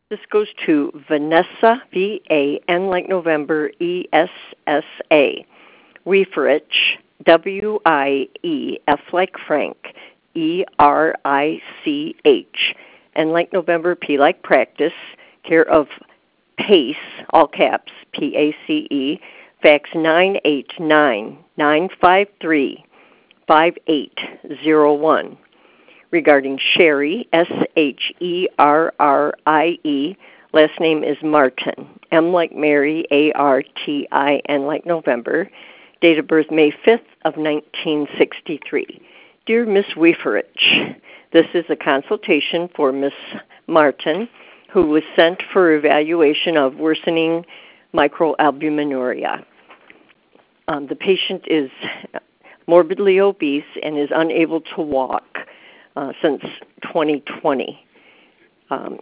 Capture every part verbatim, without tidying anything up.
This goes to Vanessa, V A N like November, E S S A. Wieferich, W I E F like Frank, E R I C H. N like November, P like Practice, care of PACE, all caps, P A C E, fax nine eight nine, nine five three, five eight zero one. Regarding Sherry, S H E R R I E, last name is Martin, M like Mary, A R T I N like November, date of birth May fifth of nineteen sixty-three. Dear Miss Wieferich, this is a consultation for Miss Martin, who was sent for evaluation of worsening microalbuminuria. Um, the patient is morbidly obese and is unable to walk uh, since twenty twenty. Um,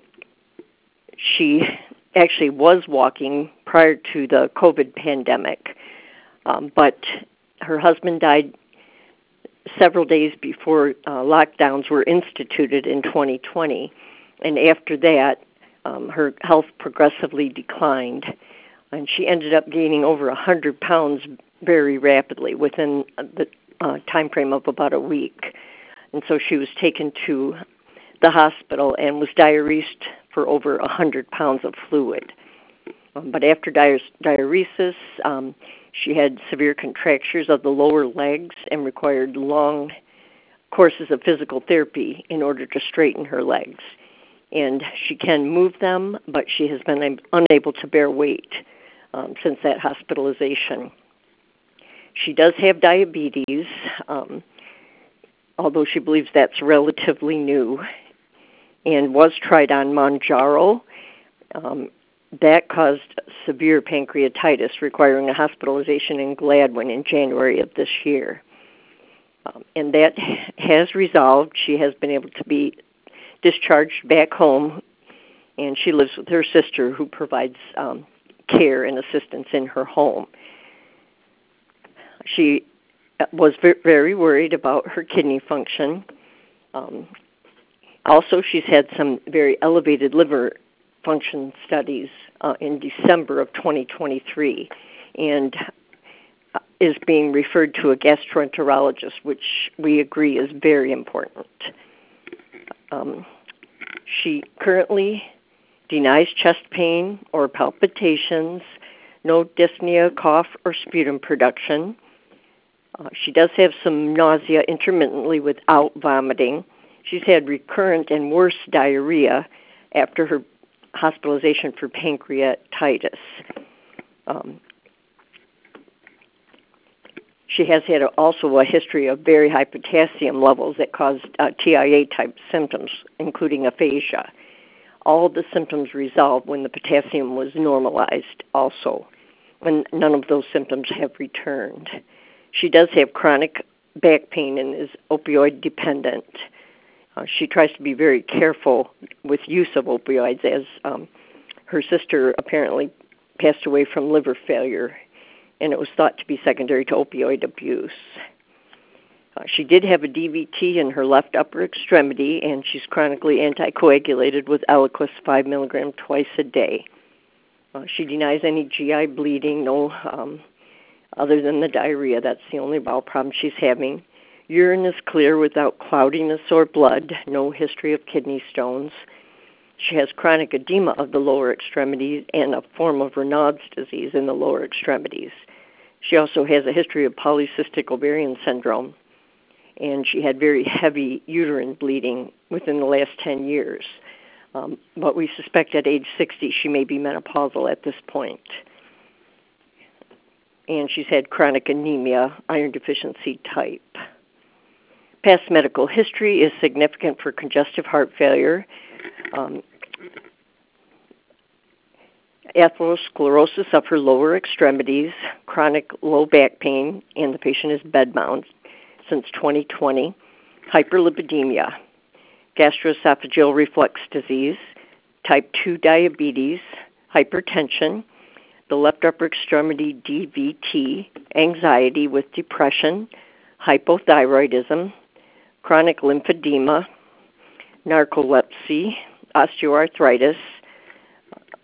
she actually was walking prior to the COVID pandemic, um, but her husband died several days before uh, lockdowns were instituted in twenty twenty, and after that, um, her health progressively declined, and she ended up gaining over one hundred pounds very rapidly within the uh, time frame of about a week. And so she was taken to the hospital and was diuresed for over one hundred pounds of fluid. Um, but after di- diuresis, um, she had severe contractures of the lower legs and required long courses of physical therapy in order to straighten her legs. And she can move them, but she has been unable to bear weight um, since that hospitalization. She does have diabetes, um, although she believes that's relatively new, and was tried on Mounjaro. Um, that caused severe pancreatitis, requiring a hospitalization in Gladwin in January of this year. Um, and that has resolved. She has been able to be discharged back home, and she lives with her sister, who provides um, care and assistance in her home. She was very worried about her kidney function. Um, also, she's had some very elevated liver function studies uh, in December of twenty twenty-three, and is being referred to a gastroenterologist, which we agree is very important. Um, she currently denies chest pain or palpitations, no dyspnea, cough, or sputum production. Uh, she does have some nausea intermittently without vomiting. She's had recurrent and worse diarrhea after her hospitalization for pancreatitis. Um, she has had a, also a history of very high potassium levels that caused uh, T I A-type symptoms, including aphasia. All the symptoms resolved when the potassium was normalized also, when none of those symptoms have returned. She does have chronic back pain and is opioid dependent. Uh, she tries to be very careful with use of opioids, as um, her sister apparently passed away from liver failure, and it was thought to be secondary to opioid abuse. Uh, she did have a D V T in her left upper extremity, and she's chronically anticoagulated with Eliquis five milligrams twice a day. Uh, she denies any G I bleeding, no um, other than the diarrhea. That's the only bowel problem she's having. Urine is clear without cloudiness or blood, no history of kidney stones. She has chronic edema of the lower extremities and a form of Raynaud's disease in the lower extremities. She also has a history of polycystic ovarian syndrome, and she had very heavy uterine bleeding within the last ten years. Um, but we suspect at age sixty she may be menopausal at this point. And she's had chronic anemia, iron deficiency type. Past medical history is significant for congestive heart failure, um, atherosclerosis of her lower extremities, chronic low back pain, and the patient is bedbound since twenty twenty, hyperlipidemia, gastroesophageal reflux disease, type two diabetes, hypertension, the left upper extremity D V T, anxiety with depression, hypothyroidism, chronic lymphedema, narcolepsy, osteoarthritis,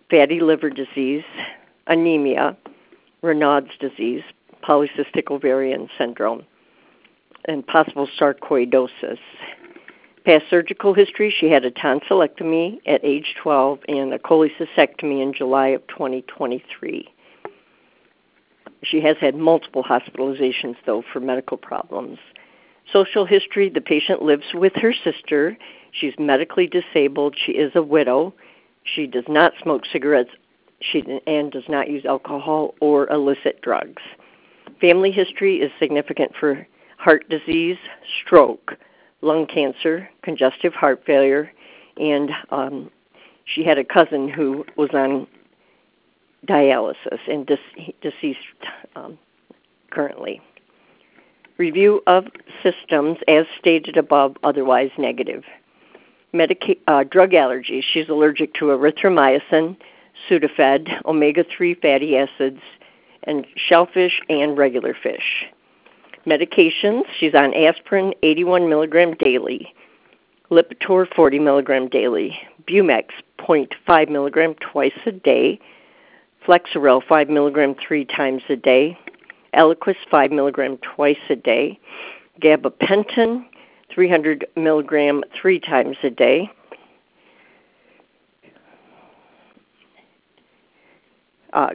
fatty liver disease, anemia, Raynaud's disease, polycystic ovarian syndrome, and possible sarcoidosis. Past surgical history, she had a tonsillectomy at age twelve and a cholecystectomy in July of twenty twenty-three. She has had multiple hospitalizations, though, for medical problems. Social history, the patient lives with her sister. She's medically disabled. She is a widow. She does not smoke cigarettes she, and does not use alcohol or illicit drugs. Family history is significant for heart disease, stroke, lung cancer, congestive heart failure, and um, she had a cousin who was on dialysis and dis- deceased um, currently. Review of systems as stated above, otherwise negative. Medica- uh, drug allergies. She's allergic to erythromycin, Sudafed, omega three fatty acids, and shellfish and regular fish. Medications. She's on aspirin eighty-one milligram daily, Lipitor forty milligram daily, Bumex zero point five milligram twice a day, Flexeril five milligram three times a day, Eliquis five milligram twice a day, Gabapentin three hundred milligram three times a day, uh,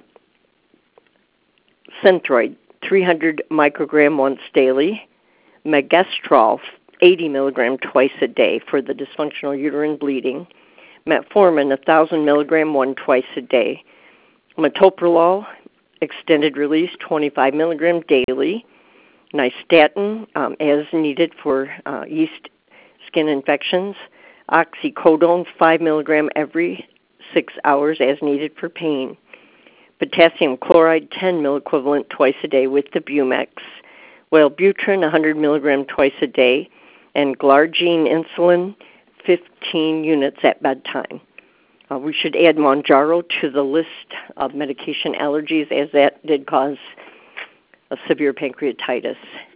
Synthroid three hundred microgram once daily, Megestrol eighty milligram twice a day for the dysfunctional uterine bleeding, Metformin one thousand milligram one twice a day, Metoprolol extended release twenty-five milligram daily, Nystatin um, as needed for uh, yeast skin infections, Oxycodone five milligram every six hours as needed for pain, potassium chloride ten milliequivalent twice a day with the Bumex, Wellbutrin one hundred milligram twice a day, and Glargine insulin fifteen units at bedtime. Uh, we should add Mounjaro to the list of medication allergies, as that did cause a severe pancreatitis.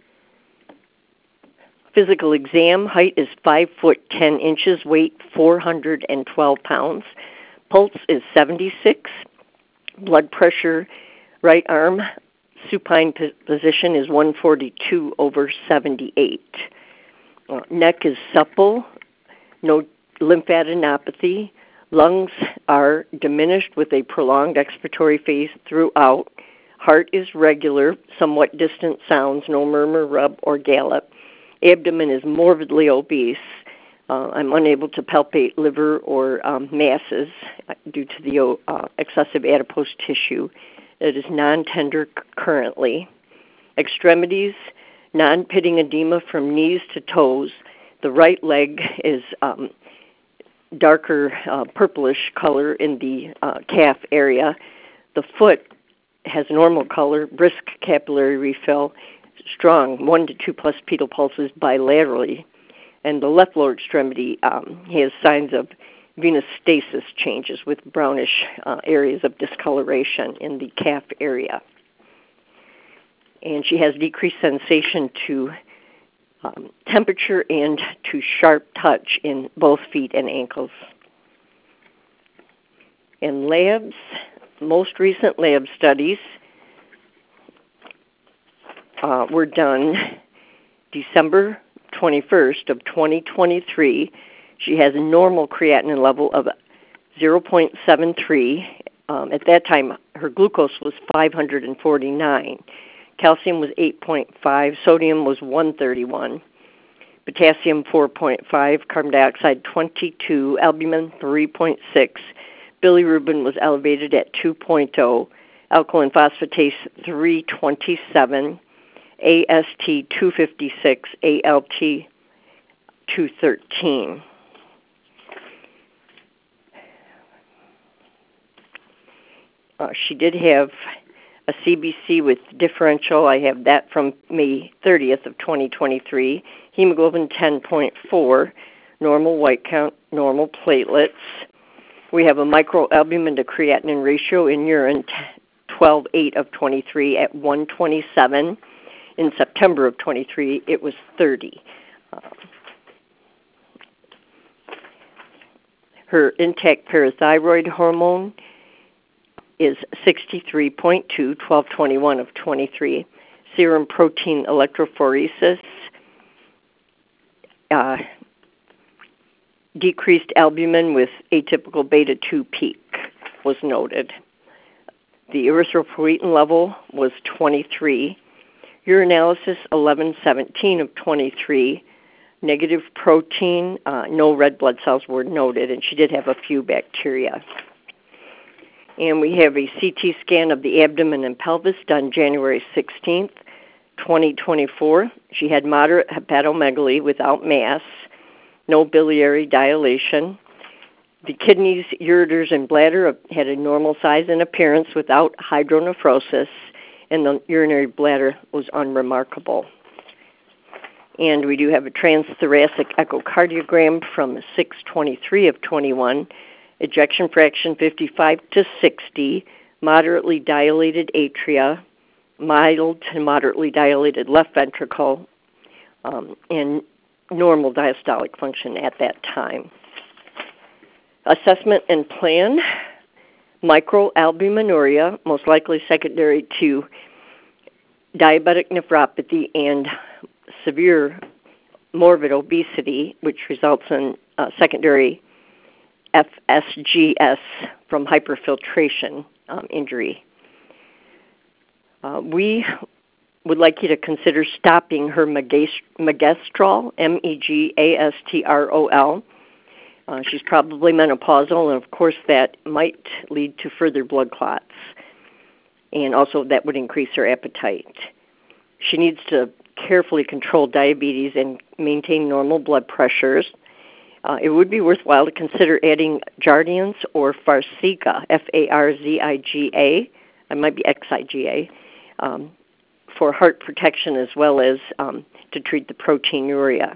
Physical exam, height is five foot ten inches, weight four hundred twelve pounds. Pulse is seventy-six. Blood pressure, right arm, supine position is one forty-two over seventy-eight. Uh, neck is supple, no lymphadenopathy. Lungs are diminished with a prolonged expiratory phase throughout. Heart is regular, somewhat distant sounds, no murmur, rub, or gallop. Abdomen is morbidly obese. Uh, I'm unable to palpate liver or um, masses due to the uh, excessive adipose tissue. It is non-tender c- currently. Extremities, non-pitting edema from knees to toes. The right leg is um, darker uh, purplish color in the uh, calf area. The foot has normal color, brisk capillary refill, strong one to two plus pedal pulses bilaterally. And the left lower extremity um, has signs of venous stasis changes with brownish uh, areas of discoloration in the calf area. And she has decreased sensation to um, temperature and to sharp touch in both feet and ankles. In labs, most recent lab studies uh, were done December twenty-first of twenty twenty-three. She has a normal creatinine level of zero point seven three. Um, at that time, her glucose was five hundred forty-nine. Calcium was eight point five. Sodium was one thirty-one. Potassium four point five. Carbon dioxide twenty-two. Albumin three point six. Bilirubin was elevated at two point oh. Alkaline phosphatase three twenty-seven. A S T two fifty-six, A L T two thirteen. Uh, she did have a C B C with differential. I have that from May thirtieth of twenty twenty-three. Hemoglobin ten point four, normal white count, normal platelets. We have a microalbumin to creatinine ratio in urine twelve eight of twenty-three at one twenty-seven. In September of twenty-three, it was thirty. Uh, her intact parathyroid hormone is sixty-three point two, twelve twenty-one of twenty-three. Serum protein electrophoresis, uh, decreased albumin with atypical beta two peak was noted. The erythropoietin level was twenty-three. Urinalysis eleven seventeen of twenty-three. Negative protein, uh, no red blood cells were noted, and she did have a few bacteria. And we have a C T scan of the abdomen and pelvis done January sixteenth, twenty twenty-four. She had moderate hepatomegaly without mass, no biliary dilation. The kidneys, ureters, and bladder had a normal size and appearance without hydronephrosis, and the urinary bladder was unremarkable. And we do have a transthoracic echocardiogram from six twenty-three of twenty-one, ejection fraction fifty-five to sixty, moderately dilated atria, mild to moderately dilated left ventricle, um, and normal diastolic function at that time. Assessment and plan: microalbuminuria, most likely secondary to diabetic nephropathy and severe morbid obesity, which results in uh, secondary F S G S from hyperfiltration um, injury. Uh, we would like you to consider stopping her megestrol, M E G A S T R O L. Uh, she's probably menopausal, and of course that might lead to further blood clots, and also that would increase her appetite. She needs to carefully control diabetes and maintain normal blood pressures. Uh, it would be worthwhile to consider adding Jardiance or Farxiga, F A R Z I G A, it might be X I G A, um, for heart protection as well as um, to treat the proteinuria.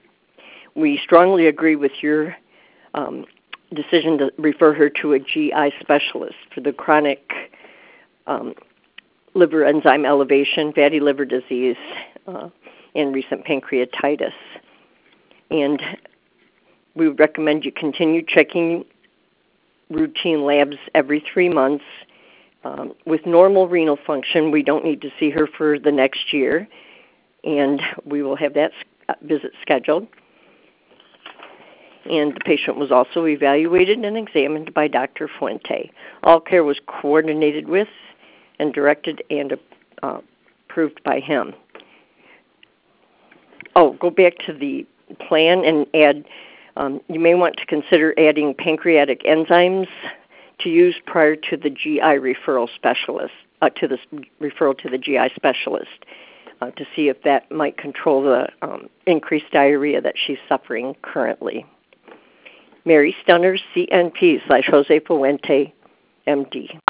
We strongly agree with your um, decision to refer her to a G I specialist for the chronic um, liver enzyme elevation, fatty liver disease, uh, and recent pancreatitis. And we would recommend you continue checking routine labs every three months. Um, with normal renal function, we don't need to see her for the next year, and we will have that visit scheduled. And the patient was also evaluated and examined by Doctor Fuente. All care was coordinated with and directed and uh, approved by him. Oh, go back to the plan and add, um, you may want to consider adding pancreatic enzymes to use prior to the G I referral specialist, uh, to the referral to the G I specialist, uh, to see if that might control the um, increased diarrhea that she's suffering currently. Mary Stunner, C N P slash Jose Fuente, M D.